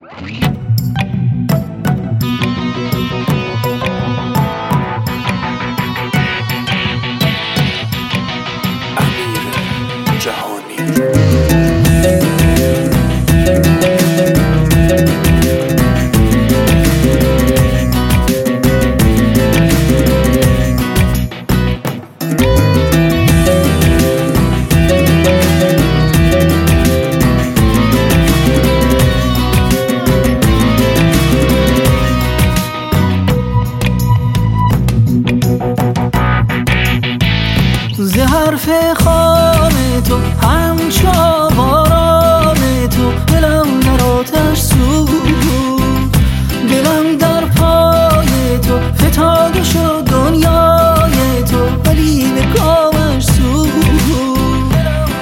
ز حرف خام تو همچو آواران تو دلم در آتش سوخت، دلم در پای تو فتاده شد دنیای تو ولی به کامش سوخت.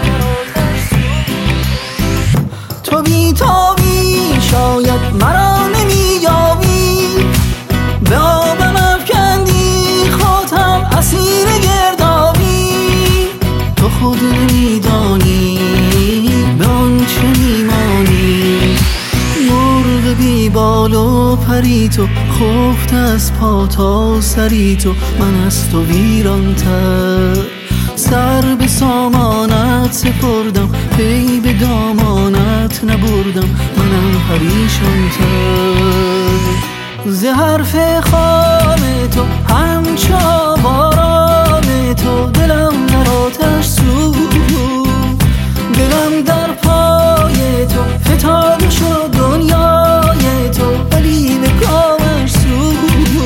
تو بی شاید مرا نمی‌یابی، به آبم افکندی خودم اسیر گردابی. تو خود نمیدانی به آنچه میمانی، مرغ بی بال و پری تو، خفت از پا تا سری تو. من از تو ویران‌تر سر به سامانت سپردم، پی به دامانت نبردم، منم پریشان‌تر. ز حرف خام تو همچو آواران تو دلم در آتش سوخت، دلم در پای تو فتاده شد دنیای تو ولی به کامش سوخت.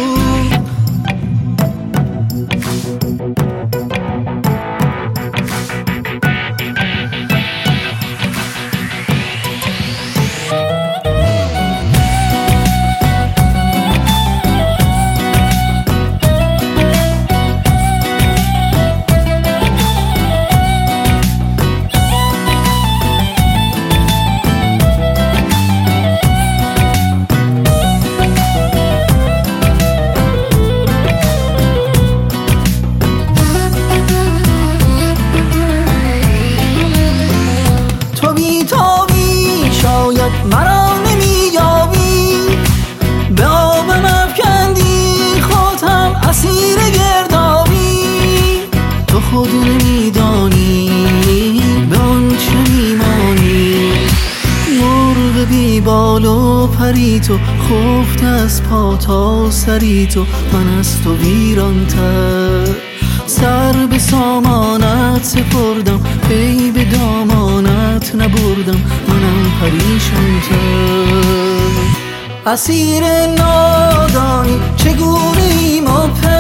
شاید مرا نمی‌یابی، به آبم افکندی خودم اسیر گردابی. تو خود نمیدانی به آنچه میمانی، مرغ بی بال و پری تو، خفت از پا تا سری تو. من از تو ویران‌تر سر به سامانت سپردم، پی به دامانت نبردم، منم پریشان‌تر. اسیر نادانی چگونه ایم و